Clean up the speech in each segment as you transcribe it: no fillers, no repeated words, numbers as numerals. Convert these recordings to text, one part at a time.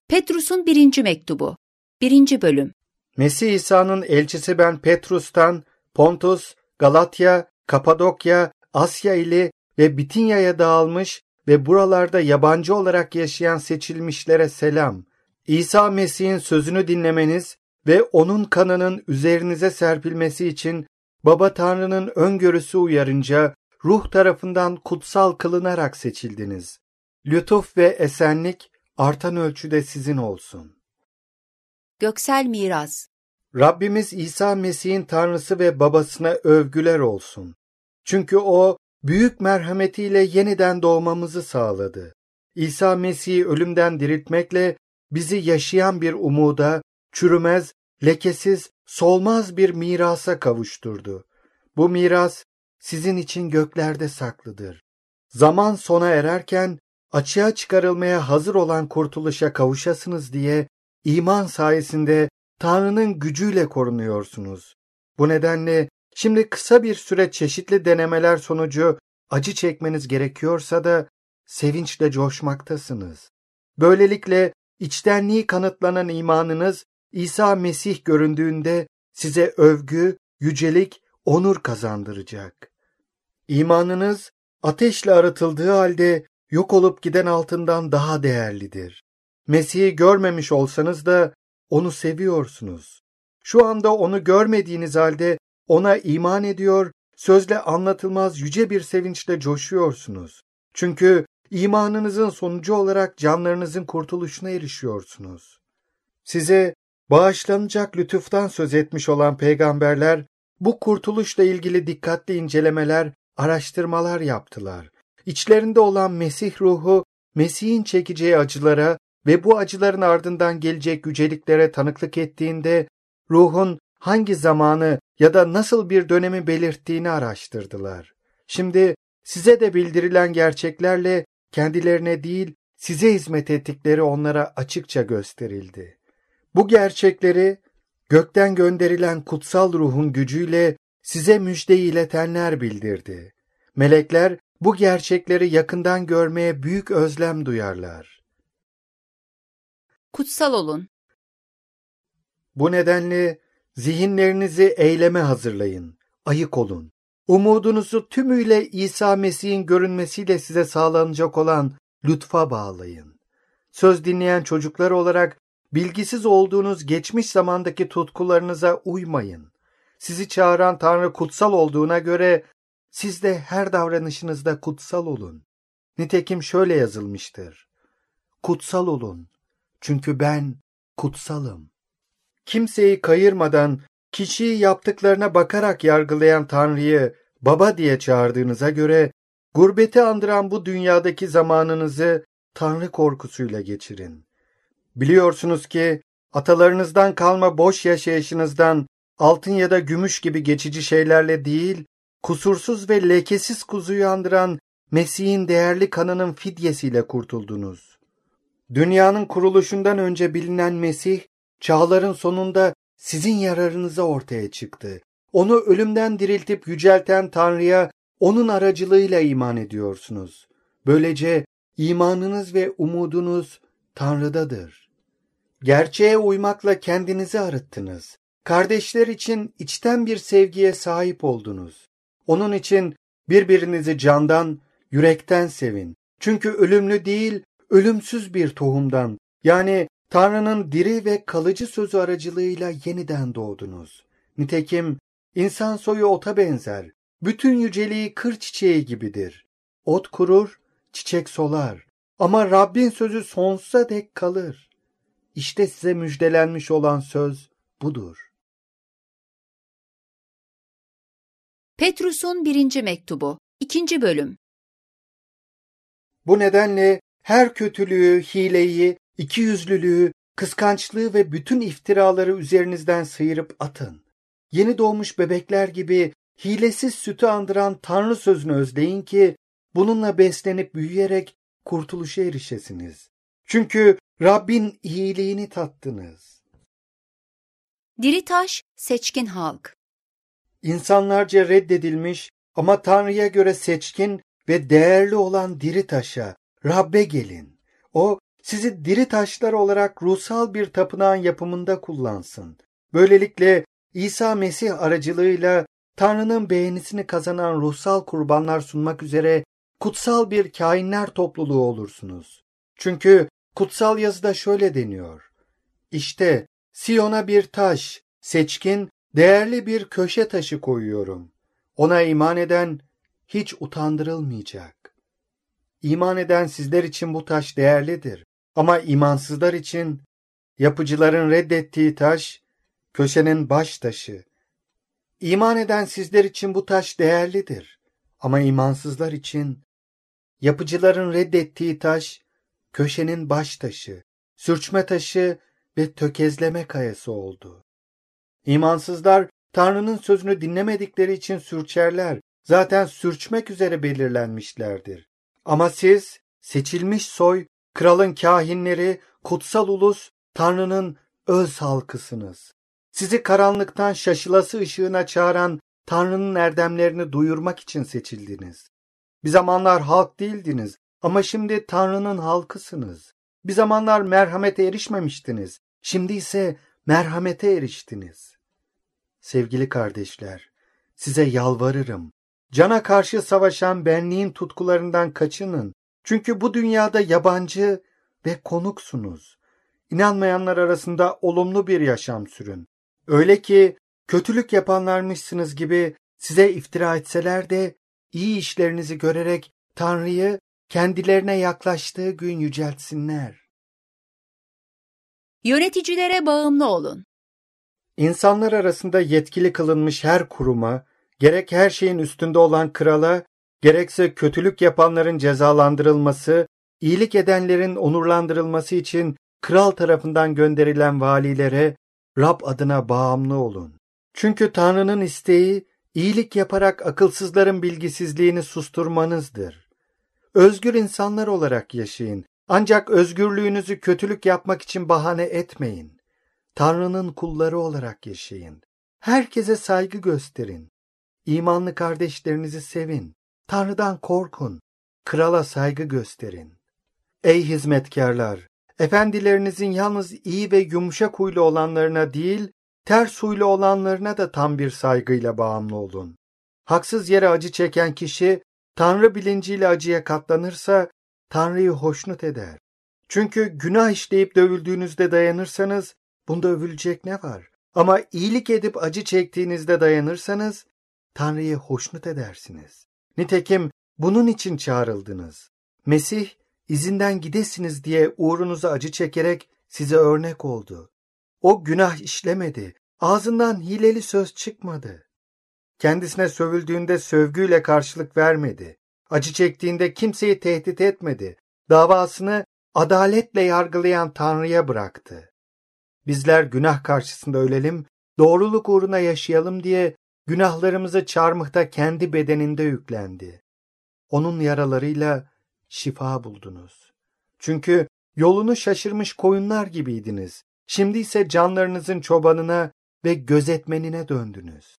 Petrus'un 1. mektubu 1. bölüm. Mesih İsa'nın elçisi ben Petrus'tan, Pontus, Galatya, Kapadokya, Asya ili ve Bitinya'ya dağılmış ve buralarda yabancı olarak yaşayan seçilmişlere selam. İsa Mesih'in sözünü dinlemeniz ve onun kanının üzerinize serpilmesi için Baba Tanrı'nın öngörüsü uyarınca Ruh tarafından kutsal kılınarak seçildiniz. Lütuf ve esenlik artan ölçüde sizin olsun. Göksel miras. Rabbimiz İsa Mesih'in Tanrısı ve Babasına övgüler olsun. Çünkü O büyük merhametiyle yeniden doğmamızı sağladı. İsa Mesih'i ölümden diriltmekle bizi yaşayan bir umuda, çürümez, lekesiz, solmaz bir mirasa kavuşturdu. Bu miras sizin için göklerde saklıdır. Zaman sona ererken açığa çıkarılmaya hazır olan kurtuluşa kavuşasınız diye iman sayesinde Tanrı'nın gücüyle korunuyorsunuz. Bu nedenle şimdi kısa bir süre çeşitli denemeler sonucu acı çekmeniz gerekiyorsa da sevinçle coşmaktasınız. Böylelikle içtenliği kanıtlanan imanınız İsa Mesih göründüğünde size övgü, yücelik, onur kazandıracak. İmanınız ateşle arıtıldığı halde yok olup giden altından daha değerlidir. Mesih'i görmemiş olsanız da onu seviyorsunuz. Şu anda onu görmediğiniz halde ona iman ediyor, sözle anlatılmaz yüce bir sevinçle coşuyorsunuz. Çünkü imanınızın sonucu olarak canlarınızın kurtuluşuna erişiyorsunuz. Size bağışlanacak lütuftan söz etmiş olan peygamberler, bu kurtuluşla ilgili dikkatli incelemeler, araştırmalar yaptılar. İçlerinde olan Mesih ruhu, Mesih'in çekeceği acılara ve bu acıların ardından gelecek yüceliklere tanıklık ettiğinde, ruhun hangi zamanı ya da nasıl bir dönemi belirttiğini araştırdılar. Şimdi size de bildirilen gerçeklerle kendilerine değil, size hizmet ettikleri onlara açıkça gösterildi. Bu gerçekleri gökten gönderilen kutsal ruhun gücüyle size müjdeyi iletenler bildirdi. Melekler bu gerçekleri yakından görmeye büyük özlem duyarlar. Kutsal olun. Bu nedenle zihinlerinizi eyleme hazırlayın, ayık olun. Umudunuzu tümüyle İsa Mesih'in görünmesiyle size sağlanacak olan lütfa bağlayın. Söz dinleyen çocuklar olarak bilgisiz olduğunuz geçmiş zamandaki tutkularınıza uymayın. Sizi çağıran Tanrı kutsal olduğuna göre siz de her davranışınızda kutsal olun. Nitekim şöyle yazılmıştır: Kutsal olun, çünkü ben kutsalım. Kimseyi kayırmadan, kişiyi yaptıklarına bakarak yargılayan Tanrı'yı Baba diye çağırdığınıza göre, gurbeti andıran bu dünyadaki zamanınızı Tanrı korkusuyla geçirin. Biliyorsunuz ki atalarınızdan kalma boş yaşayışınızdan altın ya da gümüş gibi geçici şeylerle değil, kusursuz ve lekesiz kuzuyu andıran Mesih'in değerli kanının fidyesiyle kurtuldunuz. Dünyanın kuruluşundan önce bilinen Mesih, çağların sonunda sizin yararınıza ortaya çıktı. Onu ölümden diriltip yücelten Tanrı'ya onun aracılığıyla iman ediyorsunuz. Böylece imanınız ve umudunuz Tanrı'dadır. Gerçeğe uymakla kendinizi arıttınız. Kardeşler için içten bir sevgiye sahip oldunuz. Onun için birbirinizi candan, yürekten sevin. Çünkü ölümlü değil, ölümsüz bir tohumdan, yani Tanrı'nın diri ve kalıcı sözü aracılığıyla yeniden doğdunuz. Nitekim insan soyu ota benzer. Bütün yüceliği kır çiçeği gibidir. Ot kurur, çiçek solar. Ama Rabbin sözü sonsuza dek kalır. İşte size müjdelenmiş olan söz budur. Petrus'un 1. mektubu 2. bölüm. Bu nedenle her kötülüğü, hileyi, ikiyüzlülüğü, kıskançlığı ve bütün iftiraları üzerinizden sıyırıp atın. Yeni doğmuş bebekler gibi hilesiz sütü andıran Tanrı sözünü özleyin ki bununla beslenip büyüyerek kurtuluşa erişesiniz. Çünkü Rabbin iyiliğini tattınız. Diri taş, seçkin halk. İnsanlarca reddedilmiş ama Tanrı'ya göre seçkin ve değerli olan diri taşa, Rab'be gelin. O Sizi diri taşlar olarak ruhsal bir tapınağın yapımında kullansın. Böylelikle İsa Mesih aracılığıyla Tanrı'nın beğenisini kazanan ruhsal kurbanlar sunmak üzere kutsal bir kâhinler topluluğu olursunuz. Çünkü kutsal yazıda şöyle deniyor: İşte Siyon'a bir taş, seçkin, değerli bir köşe taşı koyuyorum. Ona iman eden hiç utandırılmayacak. İman eden sizler için bu taş değerlidir. Ama imansızlar için yapıcıların reddettiği taş, köşenin baş taşı. İman eden sizler için bu taş değerlidir. Ama imansızlar için yapıcıların reddettiği taş, köşenin baş taşı, sürçme taşı ve tökezleme kayası oldu. İmansızlar Tanrı'nın sözünü dinlemedikleri için sürçerler. Zaten sürçmek üzere belirlenmişlerdir. Ama siz seçilmiş soy, kralın kâhinleri, kutsal ulus, Tanrı'nın öz halkısınız. Sizi karanlıktan şaşılası ışığına çağıran Tanrı'nın erdemlerini duyurmak için seçildiniz. Bir zamanlar halk değildiniz ama şimdi Tanrı'nın halkısınız. Bir zamanlar merhamete erişmemiştiniz. Şimdi ise merhamete eriştiniz. Sevgili kardeşler, size yalvarırım. Cana karşı savaşan benliğin tutkularından kaçının. Çünkü bu dünyada yabancı ve konuksunuz. İnanmayanlar arasında olumlu bir yaşam sürün. Öyle ki kötülük yapanlarmışsınız gibi size iftira etseler de iyi işlerinizi görerek Tanrı'yı kendilerine yaklaştığı gün yüceltsinler. Yöneticilere bağımlı olun. İnsanlar arasında yetkili kılınmış her kuruma, gerek her şeyin üstünde olan krala, gerekse kötülük yapanların cezalandırılması, iyilik edenlerin onurlandırılması için kral tarafından gönderilen valilere Rab adına bağımlı olun. Çünkü Tanrı'nın isteği, iyilik yaparak akılsızların bilgisizliğini susturmanızdır. Özgür insanlar olarak yaşayın. Ancak özgürlüğünüzü kötülük yapmak için bahane etmeyin. Tanrı'nın kulları olarak yaşayın. Herkese saygı gösterin. İmanlı kardeşlerinizi sevin. Tanrı'dan korkun. Krala saygı gösterin. Ey hizmetkarlar! Efendilerinizin yalnız iyi ve yumuşak huylu olanlarına değil, ters huylu olanlarına da tam bir saygıyla bağımlı olun. Haksız yere acı çeken kişi, Tanrı bilinciyle acıya katlanırsa, Tanrı'yı hoşnut eder. Çünkü günah işleyip dövüldüğünüzde dayanırsanız, bunda övülecek ne var? Ama iyilik edip acı çektiğinizde dayanırsanız, Tanrı'yı hoşnut edersiniz. Nitekim bunun için çağrıldınız. Mesih, izinden gidesiniz diye uğrunuza acı çekerek size örnek oldu. O günah işlemedi, ağzından hileli söz çıkmadı. Kendisine sövüldüğünde sövgüyle karşılık vermedi. Acı çektiğinde kimseyi tehdit etmedi. Davasını adaletle yargılayan Tanrı'ya bıraktı. Bizler günah karşısında ölelim, doğruluk uğruna yaşayalım diye günahlarımızı çarmıhta kendi bedeninde yüklendi. Onun yaralarıyla şifa buldunuz. Çünkü yolunu şaşırmış koyunlar gibiydiniz. Şimdi ise canlarınızın çobanına ve gözetmenine döndünüz.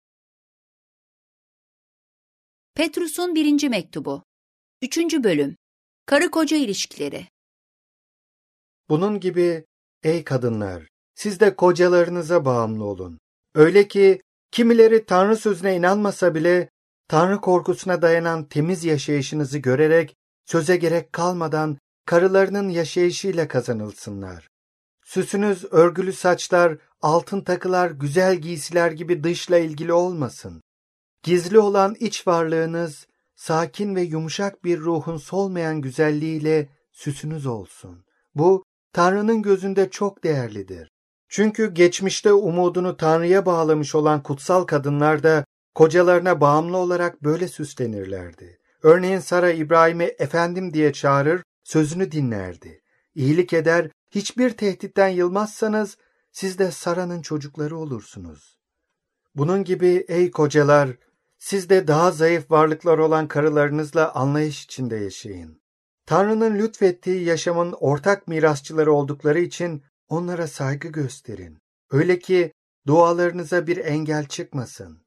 Petrus'un 1. mektubu 3. bölüm. Karı koca ilişkileri. Bunun gibi ey kadınlar, siz de kocalarınıza bağımlı olun. Öyle ki kimileri Tanrı sözüne inanmasa bile Tanrı korkusuna dayanan temiz yaşayışınızı görerek söze gerek kalmadan karılarının yaşayışıyla kazanılsınlar. Süsünüz örgülü saçlar, altın takılar, güzel giysiler gibi dışla ilgili olmasın. Gizli olan iç varlığınız, sakin ve yumuşak bir ruhun solmayan güzelliğiyle süsünüz olsun. Bu, Tanrı'nın gözünde çok değerlidir. Çünkü geçmişte umudunu Tanrı'ya bağlamış olan kutsal kadınlar da kocalarına bağımlı olarak böyle süslenirlerdi. Örneğin Sara İbrahim'i efendim diye çağırır, sözünü dinlerdi. İyilik eder, hiçbir tehditten yılmazsanız siz de Sara'nın çocukları olursunuz. Bunun gibi ey kocalar, siz de daha zayıf varlıklar olan karılarınızla anlayış içinde yaşayın. Tanrı'nın lütfettiği yaşamın ortak mirasçıları oldukları için onlara saygı gösterin. Öyle ki dualarınıza bir engel çıkmasın.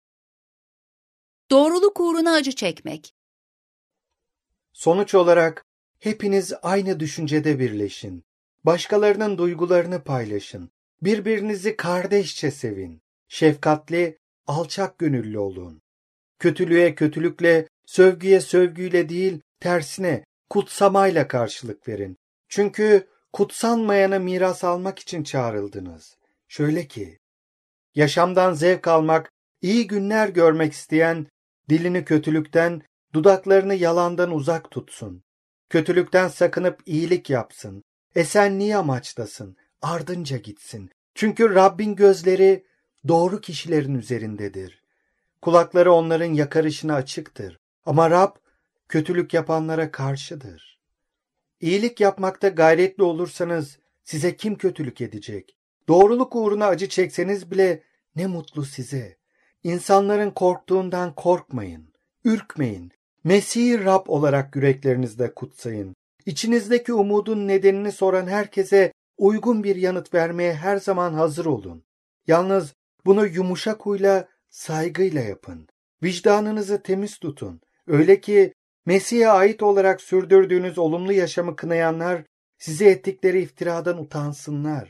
Doğruluk uğruna acı çekmek. Sonuç olarak Hepiniz aynı düşüncede birleşin. Başkalarının duygularını paylaşın. Birbirinizi kardeşçe sevin. Şefkatli, alçak gönüllü olun. Kötülüğe kötülükle, sövgüye sövgüyle değil, tersine kutsamayla karşılık verin. Çünkü kutsanmayanı miras almak için çağrıldınız. Şöyle ki, yaşamdan zevk almak, iyi günler görmek isteyen, dilini kötülükten, dudaklarını yalandan uzak tutsun. Kötülükten sakınıp iyilik yapsın. Esenliği amaçlasın, ardınca gitsin. Çünkü Rabbin gözleri doğru kişilerin üzerindedir. Kulakları onların yakarışına açıktır. Ama Rab kötülük yapanlara karşıdır. İyilik yapmakta gayretli olursanız size kim kötülük edecek? Doğruluk uğruna acı çekseniz bile ne mutlu size. İnsanların korktuğundan korkmayın, ürkmeyin. Mesih'i Rab olarak yüreklerinizde kutsayın. İçinizdeki umudun nedenini soran herkese uygun bir yanıt vermeye her zaman hazır olun. Yalnız bunu yumuşak huyla, saygıyla yapın. Vicdanınızı temiz tutun. Öyle ki Mesih'e ait olarak sürdürdüğünüz olumlu yaşamı kınayanlar size ettikleri iftiradan utansınlar.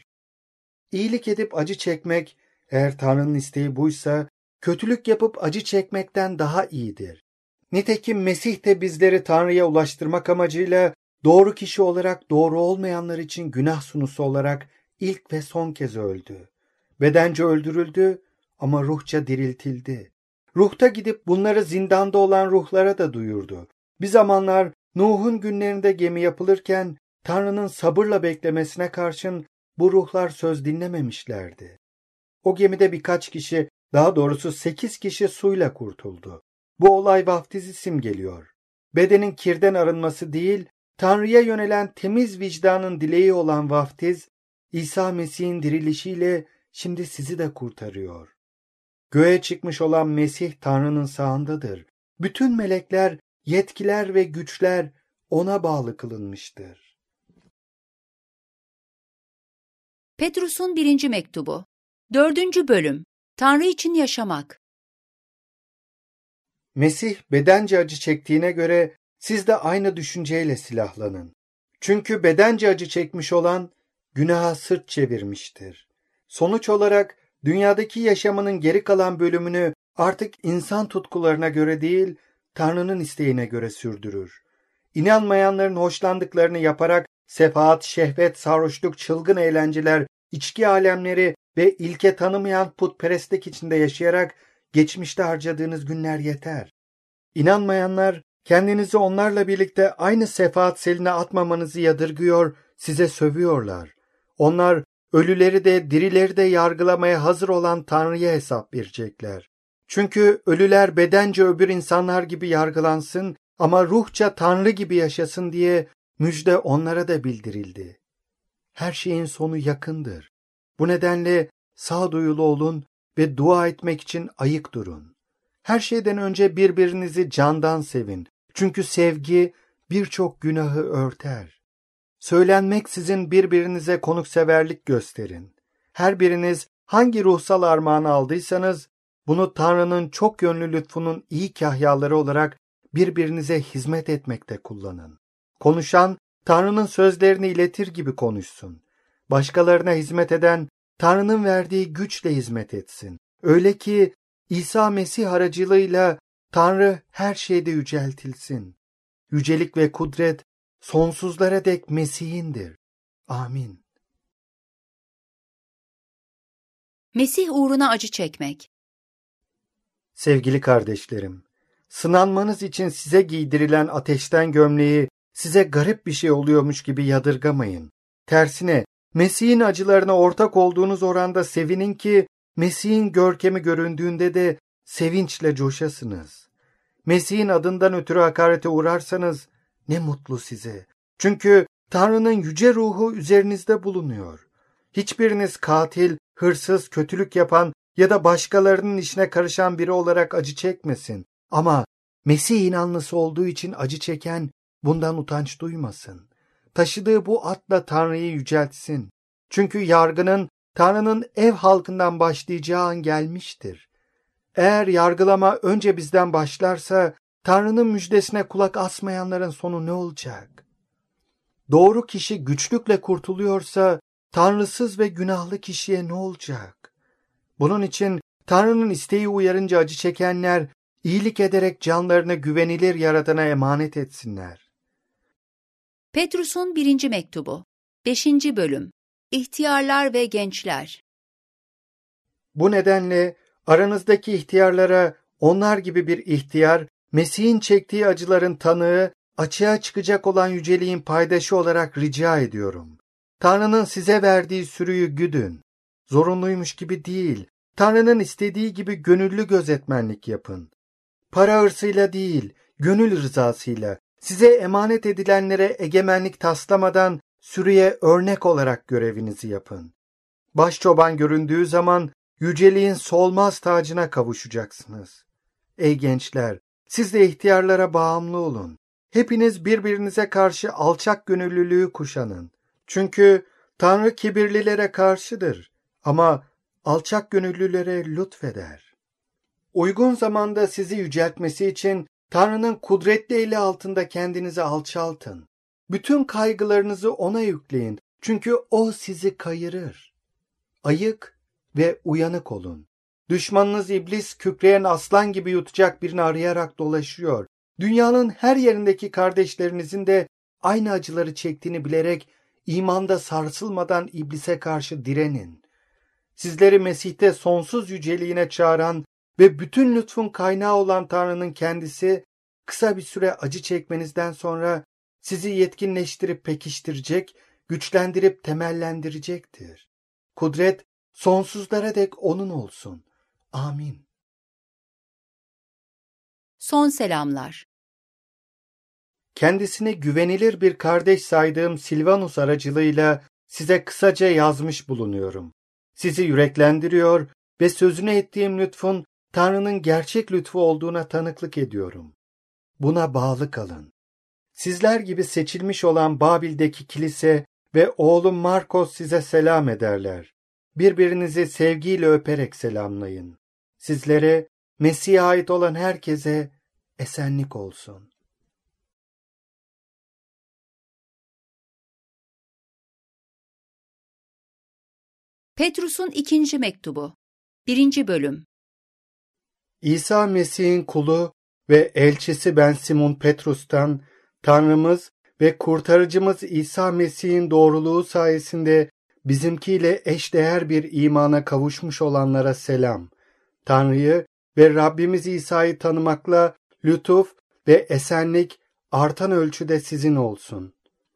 İyilik edip acı çekmek, eğer Tanrı'nın isteği buysa, kötülük yapıp acı çekmekten daha iyidir. Nitekim Mesih de bizleri Tanrı'ya ulaştırmak amacıyla doğru kişi olarak doğru olmayanlar için günah sunusu olarak ilk ve son kez öldü. Bedence öldürüldü ama ruhça diriltildi. Ruhta gidip bunları zindanda olan ruhlara da duyurdu. Bir zamanlar Nuh'un günlerinde gemi yapılırken Tanrı'nın sabırla beklemesine karşın bu ruhlar söz dinlememişlerdi. O gemide birkaç kişi, daha doğrusu 8 kişi suyla kurtuldu. Bu olay vaftizi simgeliyor. Bedenin kirden arınması değil, Tanrı'ya yönelen temiz vicdanın dileği olan vaftiz, İsa Mesih'in dirilişiyle şimdi sizi de kurtarıyor. Göğe çıkmış olan Mesih Tanrı'nın sağındadır. Bütün melekler, yetkiler ve güçler ona bağlı kılınmıştır. Petrus'un 1. mektubu 4. bölüm. Tanrı için yaşamak. Mesih bedence acı çektiğine göre siz de aynı düşünceyle silahlanın. Çünkü bedence acı çekmiş olan günaha sırt çevirmiştir. Sonuç olarak dünyadaki yaşamının geri kalan bölümünü artık insan tutkularına göre değil, Tanrı'nın isteğine göre sürdürür. İnanmayanların hoşlandıklarını yaparak sefaat, şehvet, sarhoşluk, çılgın eğlenceler, içki alemleri ve ilke tanımayan putperestlik içinde yaşayarak geçmişte harcadığınız günler yeter. İnanmayanlar kendinizi onlarla birlikte aynı sefaat seline atmamanızı yadırgıyor, size sövüyorlar. Onlar ölüleri de dirileri de yargılamaya hazır olan Tanrı'ya hesap verecekler. Çünkü ölüler bedence öbür insanlar gibi yargılansın ama ruhça Tanrı gibi yaşasın diye müjde onlara da bildirildi. Her şeyin sonu yakındır. Bu nedenle sağduyulu olun ve dua etmek için ayık durun. Her şeyden önce birbirinizi candan sevin. Çünkü sevgi birçok günahı örter. Söylenmeksizin birbirinize konukseverlik gösterin. Her biriniz hangi ruhsal armağanı aldıysanız, bunu Tanrı'nın çok yönlü lütfunun iyi kahyaları olarak birbirinize hizmet etmekte kullanın. Konuşan, Tanrı'nın sözlerini iletir gibi konuşsun. Başkalarına hizmet eden, Tanrı'nın verdiği güçle hizmet etsin. Öyle ki İsa Mesih aracılığıyla Tanrı her şeyde yüceltilsin. Yücelik ve kudret sonsuzlara dek Mesih'indir. Amin. Mesih uğruna acı çekmek. Sevgili kardeşlerim, sınanmanız için size giydirilen ateşten gömleği size garip bir şey oluyormuş gibi yadırgamayın. Tersine Mesih'in acılarına ortak olduğunuz oranda sevinin ki Mesih'in görkemi göründüğünde de sevinçle coşasınız. Mesih'in adından ötürü hakarete uğrarsanız ne mutlu size. Çünkü Tanrı'nın yüce ruhu üzerinizde bulunuyor. Hiçbiriniz katil, hırsız, kötülük yapan ya da başkalarının işine karışan biri olarak acı çekmesin. Ama Mesih inanlısı olduğu için acı çeken bundan utanç duymasın. Taşıdığı bu atla Tanrı'yı yüceltsin. Çünkü yargının Tanrı'nın ev halkından başlayacağı an gelmiştir. Eğer yargılama önce bizden başlarsa Tanrı'nın müjdesine kulak asmayanların sonu ne olacak? doğru kişi güçlükle kurtuluyorsa, tanrısız ve günahlı kişiye ne olacak? Bunun için Tanrı'nın isteği uyarınca acı çekenler, iyilik ederek canlarını güvenilir Yaradan'a emanet etsinler. Petrus'un 1. mektubu 5. bölüm İhtiyarlar ve gençler. Bu nedenle aranızdaki ihtiyarlara onlar gibi bir ihtiyar, Mesih'in çektiği acıların tanığı, açığa çıkacak olan yüceliğin paydaşı olarak rica ediyorum. Tanrı'nın size verdiği sürüyü güdün. Zorunluymuş gibi değil, Tanrı'nın istediği gibi gönüllü gözetmenlik yapın. Para hırsıyla değil, gönül rızasıyla, size emanet edilenlere egemenlik taslamadan sürüye örnek olarak görevinizi yapın. Başçoban göründüğü zaman yüceliğin solmaz tacına kavuşacaksınız. Ey gençler, siz de ihtiyarlara bağımlı olun. Hepiniz birbirinize karşı alçak gönüllülüğü kuşanın. Çünkü Tanrı kibirlilere karşıdır ama alçak gönüllülere lütfeder. Uygun zamanda sizi yüceltmesi için Tanrı'nın kudretli eli altında kendinizi alçaltın. Bütün kaygılarınızı ona yükleyin. Çünkü o sizi kayırır. Ayık ve uyanık olun. Düşmanınız iblis kükreyen aslan gibi yutacak birini arayarak dolaşıyor. Dünyanın her yerindeki kardeşlerinizin de aynı acıları çektiğini bilerek imanda sarsılmadan iblise karşı direnin. Sizleri Mesih'te sonsuz yüceliğine çağıran ve bütün lütfun kaynağı olan Tanrı'nın kendisi kısa bir süre acı çekmenizden sonra sizi yetkinleştirip pekiştirecek, güçlendirip temellendirecektir. Kudret sonsuzlara dek onun olsun. Amin. Son selamlar. Kendisini güvenilir bir kardeş saydığım Silvanus aracılığıyla size kısaca yazmış bulunuyorum. Sizi yüreklendiriyor ve sözüne ettiğim lütfun Tanrı'nın gerçek lütfu olduğuna tanıklık ediyorum. Buna bağlı kalın. Sizler gibi seçilmiş olan Babil'deki kilise ve oğlum Markos size selam ederler. Birbirinizi sevgiyle öperek selamlayın. Sizlere, Mesih'e ait olan herkese esenlik olsun. Petrus'un 2. mektubu 1. bölüm İsa Mesih'in kulu ve elçisi ben Simon Petrus'tan, Tanrımız ve kurtarıcımız İsa Mesih'in doğruluğu sayesinde bizimkiyle eşdeğer bir imana kavuşmuş olanlara selam. Tanrı'yı ve Rabbimiz İsa'yı tanımakla lütuf ve esenlik artan ölçüde sizin olsun.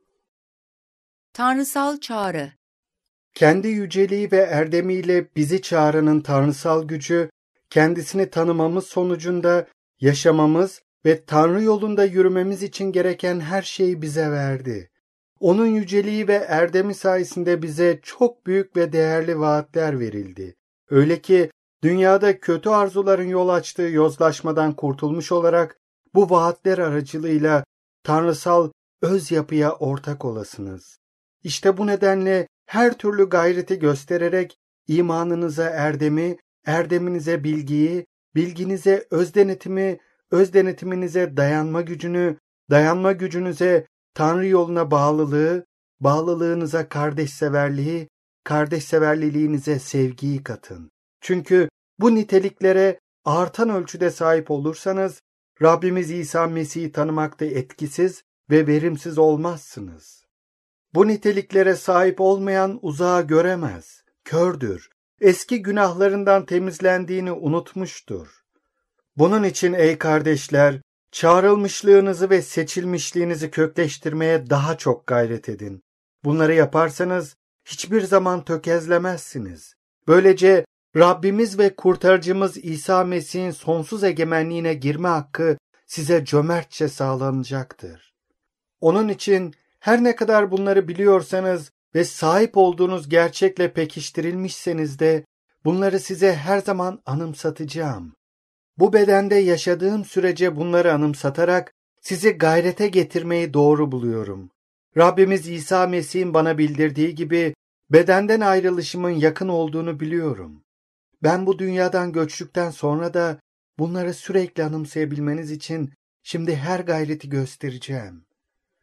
Tanrısal çağrı. Kendi yüceliği ve erdemiyle bizi çağıranın tanrısal gücü, kendisini tanımamız sonucunda yaşamamız ve Tanrı yolunda yürümemiz için gereken her şeyi bize verdi. Onun yüceliği ve erdemi sayesinde bize çok büyük ve değerli vaatler verildi. Öyle ki dünyada kötü arzuların yol açtığı yozlaşmadan kurtulmuş olarak bu vaatler aracılığıyla tanrısal öz yapıya ortak olasınız. İşte bu nedenle her türlü gayreti göstererek imanınıza erdemi, erdeminize bilgiyi, bilginize özdenetimi, özdenetiminize dayanma gücünü, dayanma gücünüze Tanrı yoluna bağlılığı, bağlılığınıza kardeşseverliği, kardeşseverliliğinize sevgiyi katın. Çünkü bu niteliklere artan ölçüde sahip olursanız, Rabbimiz İsa Mesih'i tanımakta etkisiz ve verimsiz olmazsınız. Bu niteliklere sahip olmayan uzağı göremez, kördür, eski günahlarından temizlendiğini unutmuştur. Bunun için ey kardeşler, çağrılmışlığınızı ve seçilmişliğinizi kökleştirmeye daha çok gayret edin. Bunları yaparsanız hiçbir zaman tökezlemezsiniz. Böylece Rabbimiz ve kurtarıcımız İsa Mesih'in sonsuz egemenliğine girme hakkı size cömertçe sağlanacaktır. Onun için her ne kadar bunları biliyorsanız ve sahip olduğunuz gerçekle pekiştirilmişseniz de bunları size her zaman anımsatacağım. Bu bedende yaşadığım sürece bunları anımsatarak sizi gayrete getirmeyi doğru buluyorum. Rabbimiz İsa Mesih'in bana bildirdiği gibi bedenden ayrılışımın yakın olduğunu biliyorum. Ben bu dünyadan göçtükten sonra da bunları sürekli anımsayabilmeniz için şimdi her gayreti göstereceğim.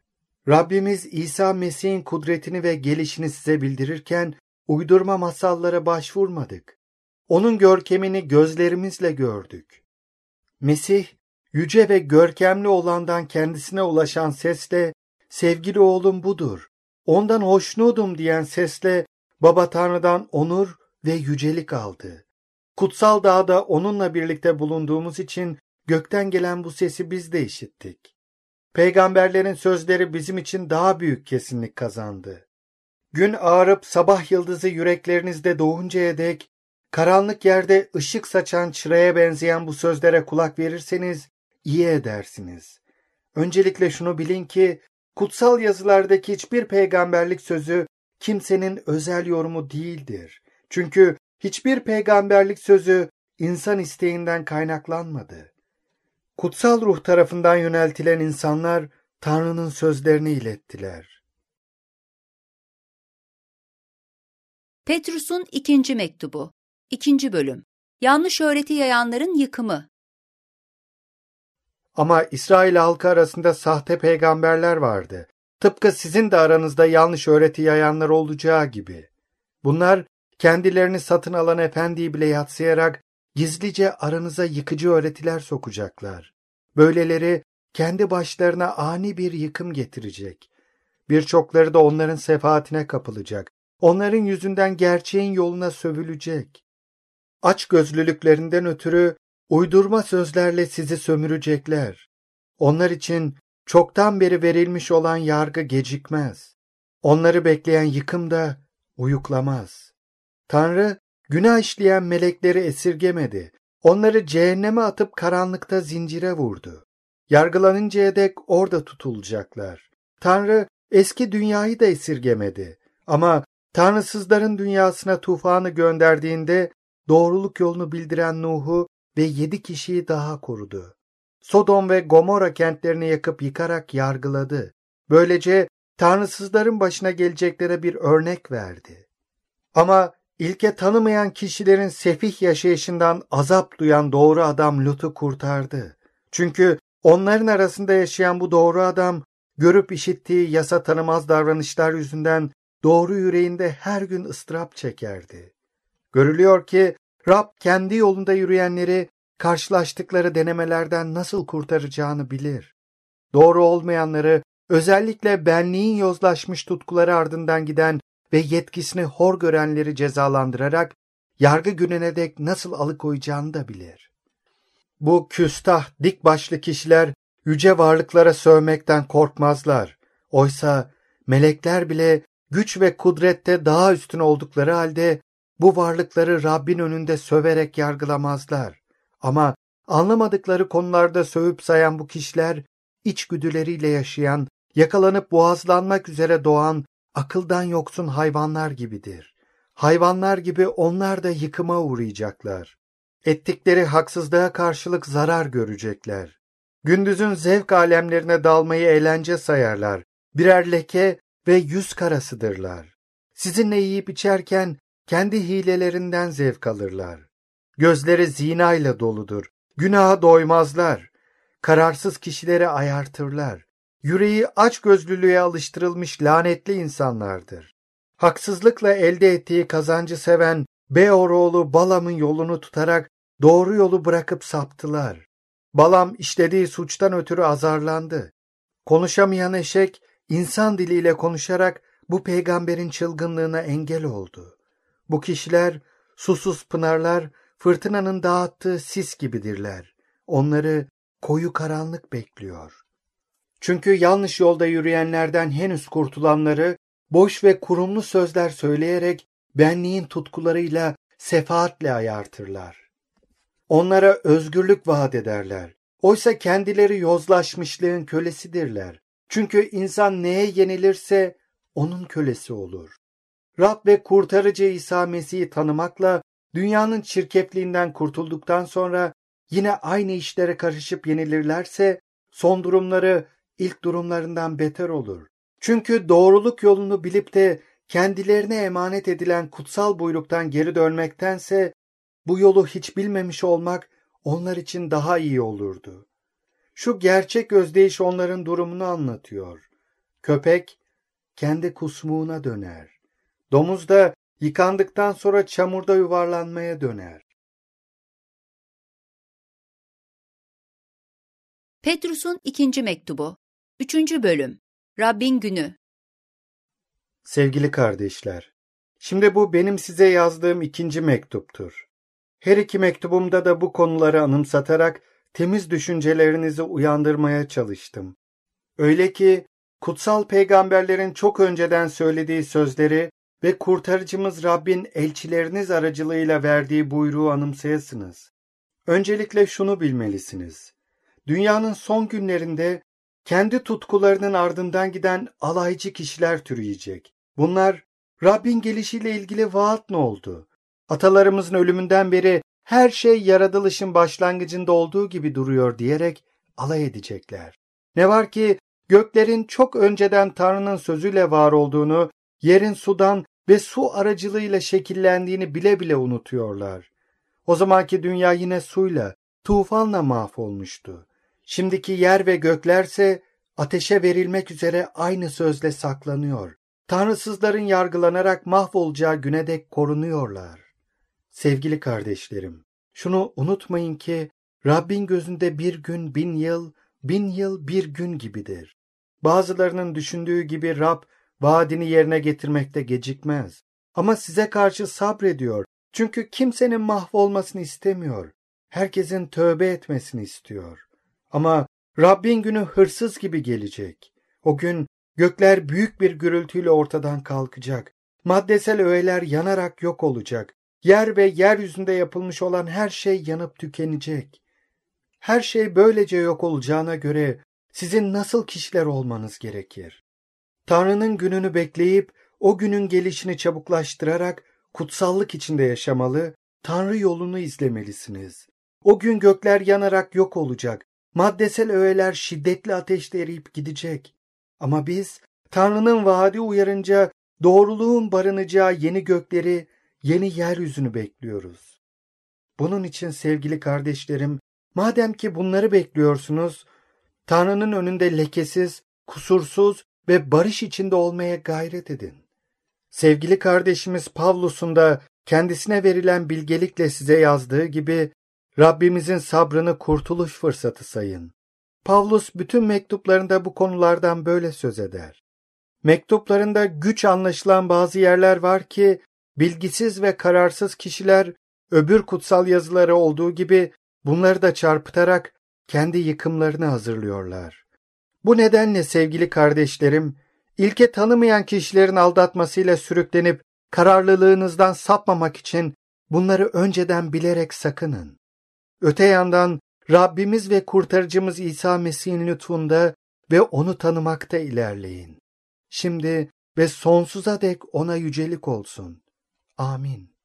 Rabbimiz İsa Mesih'in kudretini ve gelişini size bildirirken uydurma masallara başvurmadık. Onun görkemini gözlerimizle gördük. Mesih, yüce ve görkemli olandan kendisine ulaşan sesle, sevgili oğlum budur, ondan hoşnudum diyen sesle, Baba Tanrı'dan onur ve yücelik aldı. Kutsal dağda onunla birlikte bulunduğumuz için gökten gelen bu sesi biz de işittik. Peygamberlerin sözleri bizim için daha büyük kesinlik kazandı. Gün ağarıp sabah yıldızı yüreklerinizde doğuncaya dek, karanlık yerde ışık saçan çıraya benzeyen bu sözlere kulak verirseniz iyi edersiniz. Öncelikle şunu bilin ki, kutsal yazılardaki hiçbir peygamberlik sözü kimsenin özel yorumu değildir. Çünkü hiçbir peygamberlik sözü insan isteğinden kaynaklanmadı. Kutsal ruh tarafından yöneltilen insanlar Tanrı'nın sözlerini ilettiler. Petrus'un 2. mektubu 2. bölüm. Yanlış öğreti yayanların yıkımı. Ama İsrail halkı arasında sahte peygamberler vardı. Tıpkı sizin de aranızda yanlış öğreti yayanlar olacağı gibi. Bunlar kendilerini satın alan efendiyi bile yadsıyarak gizlice aranıza yıkıcı öğretiler sokacaklar. Böyleleri kendi başlarına ani bir yıkım getirecek. Birçokları da onların sefaatine kapılacak. Onların yüzünden gerçeğin yoluna sövülecek. Açgözlülüklerinden ötürü uydurma sözlerle sizi sömürecekler. Onlar için çoktan beri verilmiş olan yargı gecikmez. Onları bekleyen yıkım da uyuklamaz. Tanrı günah işleyen melekleri esirgemedi. Onları cehenneme atıp karanlıkta zincire vurdu. Yargılanıncaya dek orada tutulacaklar. Tanrı eski dünyayı da esirgemedi. Ama tanrısızların dünyasına tufanı gönderdiğinde doğruluk yolunu bildiren Nuh'u ve 7 kişiyi daha korudu. Sodom ve Gomorra kentlerini yakıp yıkarak yargıladı. Böylece tanrısızların başına geleceklere bir örnek verdi. Ama ilke tanımayan kişilerin sefih yaşayışından azap duyan doğru adam Lut'u kurtardı. Çünkü onların arasında yaşayan bu doğru adam, görüp işittiği yasa tanımaz davranışlar yüzünden doğru yüreğinde her gün ıstırap çekerdi. Görülüyor ki Rab kendi yolunda yürüyenleri karşılaştıkları denemelerden nasıl kurtaracağını bilir. Doğru olmayanları, özellikle benliğin yozlaşmış tutkuları ardından giden ve yetkisini hor görenleri cezalandırarak yargı gününe dek nasıl alıkoyacağını da bilir. Bu küstah, dik başlı kişiler yüce varlıklara sövmekten korkmazlar. Oysa melekler bile güç ve kudrette daha üstün oldukları halde bu varlıkları Rabbin önünde söverek yargılamazlar. Ama anlamadıkları konularda sövüp sayan bu kişiler, içgüdüleriyle yaşayan, yakalanıp boğazlanmak üzere doğan, akıldan yoksun hayvanlar gibidir. Hayvanlar gibi onlar da yıkıma uğrayacaklar. Ettikleri haksızlığa karşılık zarar görecekler. Gündüzün zevk alemlerine dalmayı eğlence sayarlar. Birer leke ve yüz karasıdırlar. Sizinle yiyip içerken kendi hilelerinden zevk alırlar. Gözleri zinayla doludur. Günaha doymazlar. Kararsız kişileri ayartırlar. Yüreği açgözlülüğe alıştırılmış lanetli insanlardır. Haksızlıkla elde ettiği kazancı seven Beor oğlu Balam'ın yolunu tutarak doğru yolu bırakıp saptılar. Balam işlediği suçtan ötürü azarlandı. Konuşamayan eşek insan diliyle konuşarak bu peygamberin çılgınlığına engel oldu. Bu kişiler susuz pınarlar, fırtınanın dağıttığı sis gibidirler. Onları koyu karanlık bekliyor. Çünkü yanlış yolda yürüyenlerden henüz kurtulanları boş ve kurumlu sözler söyleyerek benliğin tutkularıyla sefaatle ayartırlar. Onlara özgürlük vaat ederler. Oysa kendileri yozlaşmışlığın kölesidirler. Çünkü insan neye yenilirse onun kölesi olur. Rab ve kurtarıcı İsa Mesih'i tanımakla dünyanın çirkefliğinden kurtulduktan sonra yine aynı işlere karışıp yenilirlerse son durumları ilk durumlarından beter olur. Çünkü doğruluk yolunu bilip de kendilerine emanet edilen kutsal buyruktan geri dönmektense bu yolu hiç bilmemiş olmak onlar için daha iyi olurdu. Şu gerçek özdeyiş onların durumunu anlatıyor. Köpek kendi kusmuğuna döner. Domuz da yıkandıktan sonra çamurda yuvarlanmaya döner. Petrus'un 2. mektubu 3. bölüm Rabbin günü. Sevgili kardeşler, şimdi bu benim size yazdığım 2. mektuptur. Her iki mektubumda da bu konuları anımsatarak temiz düşüncelerinizi uyandırmaya çalıştım. Öyle ki kutsal peygamberlerin çok önceden söylediği sözleri ve kurtarıcımız Rabbin elçileriniz aracılığıyla verdiği buyruğu anımsayasınız. Öncelikle şunu bilmelisiniz. Dünyanın son günlerinde kendi tutkularının ardından giden alaycı kişiler türüyecek. Bunlar Rabbin gelişiyle ilgili vaat ne oldu? Atalarımızın ölümünden beri her şey yaratılışın başlangıcında olduğu gibi duruyor diyerek alay edecekler. Ne var ki göklerin çok önceden Tanrı'nın sözüyle var olduğunu, yerin sudan ve su aracılığıyla şekillendiğini bile bile unutuyorlar. O zamanki dünya yine suyla, tufanla mahvolmuştu. Şimdiki yer ve göklerse ateşe verilmek üzere aynı sözle saklanıyor. Tanrısızların yargılanarak mahvolacağı güne dek korunuyorlar. Sevgili kardeşlerim, şunu unutmayın ki Rabbin gözünde bir gün 1000 yıl, 1000 yıl bir gün gibidir. Bazılarının düşündüğü gibi Rab vaadini yerine getirmekte gecikmez. Ama size karşı sabrediyor. Çünkü kimsenin mahvolmasını istemiyor. Herkesin tövbe etmesini istiyor. Ama Rabbin günü hırsız gibi gelecek. O gün gökler büyük bir gürültüyle ortadan kalkacak. Maddesel öğeler yanarak yok olacak. Yer ve yeryüzünde yapılmış olan her şey yanıp tükenecek. Her şey böylece yok olacağına göre sizin nasıl kişiler olmanız gerekir? Tanrı'nın gününü bekleyip o günün gelişini çabuklaştırarak kutsallık içinde yaşamalı, Tanrı yolunu izlemelisiniz. O gün gökler yanarak yok olacak. Maddesel öğeler şiddetli ateşte eriyip gidecek. Ama biz Tanrı'nın vaadi uyarınca doğruluğun barınacağı yeni gökleri, yeni yeryüzünü bekliyoruz. Bunun için sevgili kardeşlerim, madem ki bunları bekliyorsunuz, Tanrı'nın önünde lekesiz, kusursuz ve barış içinde olmaya gayret edin. Sevgili kardeşimiz Pavlus'un da kendisine verilen bilgelikle size yazdığı gibi, Rabbimizin sabrını kurtuluş fırsatı sayın. Pavlus bütün mektuplarında bu konulardan böyle söz eder. Mektuplarında güç anlaşılan bazı yerler var ki, bilgisiz ve kararsız kişiler öbür kutsal yazıları olduğu gibi bunları da çarpıtarak kendi yıkımlarını hazırlıyorlar. Bu nedenle sevgili kardeşlerim, ilke tanımayan kişilerin aldatmasıyla sürüklenip kararlılığınızdan sapmamak için bunları önceden bilerek sakının. Öte yandan Rabbimiz ve Kurtarıcımız İsa Mesih'in lütfunda ve onu tanımakta ilerleyin. Şimdi ve sonsuza dek ona yücelik olsun. Amin.